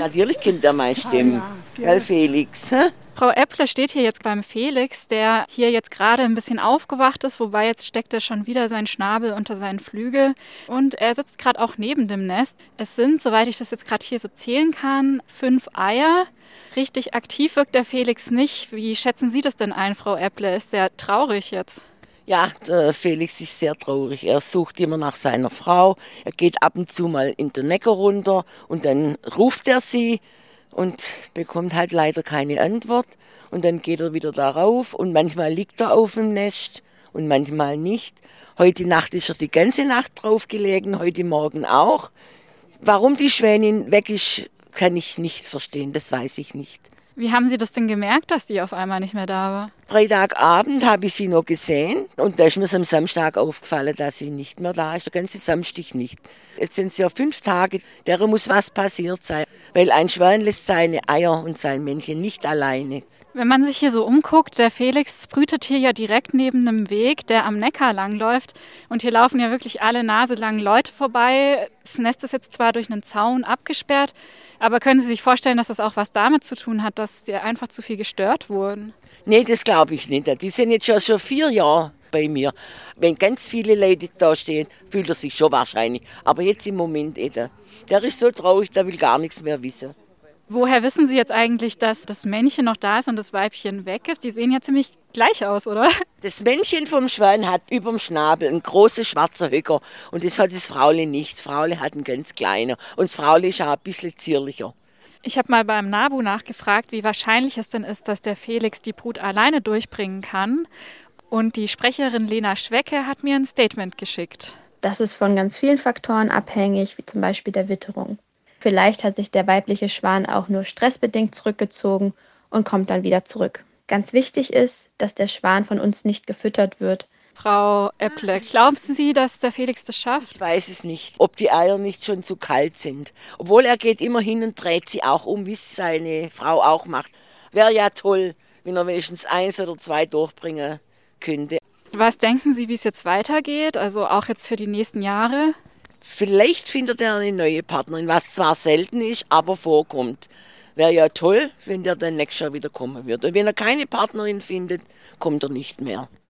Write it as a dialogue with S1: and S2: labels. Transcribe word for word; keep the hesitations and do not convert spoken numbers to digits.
S1: Natürlich kennt er meine Stimme. Gell, Felix? Hä?
S2: Frau Epple steht hier jetzt beim Felix, der hier jetzt gerade ein bisschen aufgewacht ist, wobei jetzt steckt er schon wieder seinen Schnabel unter seinen Flügel. Und er sitzt gerade auch neben dem Nest. Es sind, soweit ich das jetzt gerade hier so zählen kann, fünf Eier. Richtig aktiv wirkt der Felix nicht. Wie schätzen Sie das denn ein, Frau Epple? Ist der traurig jetzt?
S1: Ja, der Felix ist sehr traurig. Er sucht immer nach seiner Frau. Er geht ab und zu mal in den Neckar runter und dann ruft er sie und bekommt halt leider keine Antwort. Und dann geht er wieder darauf und manchmal liegt er auf dem Nest und manchmal nicht. Heute Nacht ist er die ganze Nacht drauf gelegen, heute Morgen auch. Warum die Schwänin weg ist, kann ich nicht verstehen, das weiß ich nicht.
S2: Wie haben Sie das denn gemerkt, dass die auf einmal nicht mehr da war?
S1: Freitagabend habe ich sie noch gesehen und da ist mir am Samstag aufgefallen, dass sie nicht mehr da ist, der ganze Samstag nicht. Jetzt sind es ja fünf Tage, der muss was passiert sein, weil ein Schwan lässt seine Eier und sein Männchen nicht alleine.
S2: Wenn man sich hier so umguckt, der Felix brütet hier ja direkt neben einem Weg, der am Neckar langläuft. Und hier laufen ja wirklich alle naselangen Leute vorbei. Das Nest ist jetzt zwar durch einen Zaun abgesperrt, aber können Sie sich vorstellen, dass das auch was damit zu tun hat, dass die einfach zu viel gestört wurden?
S1: Nee, das glaube ich nicht. Die sind jetzt schon, schon vier Jahre bei mir. Wenn ganz viele Leute da stehen, fühlt er sich schon wahrscheinlich. Aber jetzt im Moment nicht. Der ist so traurig, der will gar nichts mehr wissen.
S2: Woher wissen Sie jetzt eigentlich, dass das Männchen noch da ist und das Weibchen weg ist? Die sehen ja ziemlich gleich aus, oder?
S1: Das Männchen vom Schwan hat überm Schnabel einen großen schwarzen Höcker und das hat das Fraule nicht. Das Fraule hat einen ganz kleinen und das Fraule ist auch ein bisschen zierlicher.
S2: Ich habe mal beim NABU nachgefragt, wie wahrscheinlich es denn ist, dass der Felix die Brut alleine durchbringen kann. Und die Sprecherin Lena Schwecke hat mir ein Statement geschickt.
S3: Das ist von ganz vielen Faktoren abhängig, wie zum Beispiel der Witterung. Vielleicht hat sich der weibliche Schwan auch nur stressbedingt zurückgezogen und kommt dann wieder zurück. Ganz wichtig ist, dass der Schwan von uns nicht gefüttert wird.
S2: Frau Epple, glauben Sie, dass der Felix das schafft?
S1: Ich weiß es nicht, ob die Eier nicht schon zu kalt sind. Obwohl er geht immer hin und dreht sie auch um, wie es seine Frau auch macht. Wäre ja toll, wenn er wenigstens eins oder zwei durchbringen könnte.
S2: Was denken Sie, wie es jetzt weitergeht? Also auch jetzt für die nächsten Jahre?
S1: Vielleicht findet er eine neue Partnerin, was zwar selten ist, aber vorkommt. Wäre ja toll, wenn der dann nächstes Jahr wieder kommen würde. Und wenn er keine Partnerin findet, kommt er nicht mehr.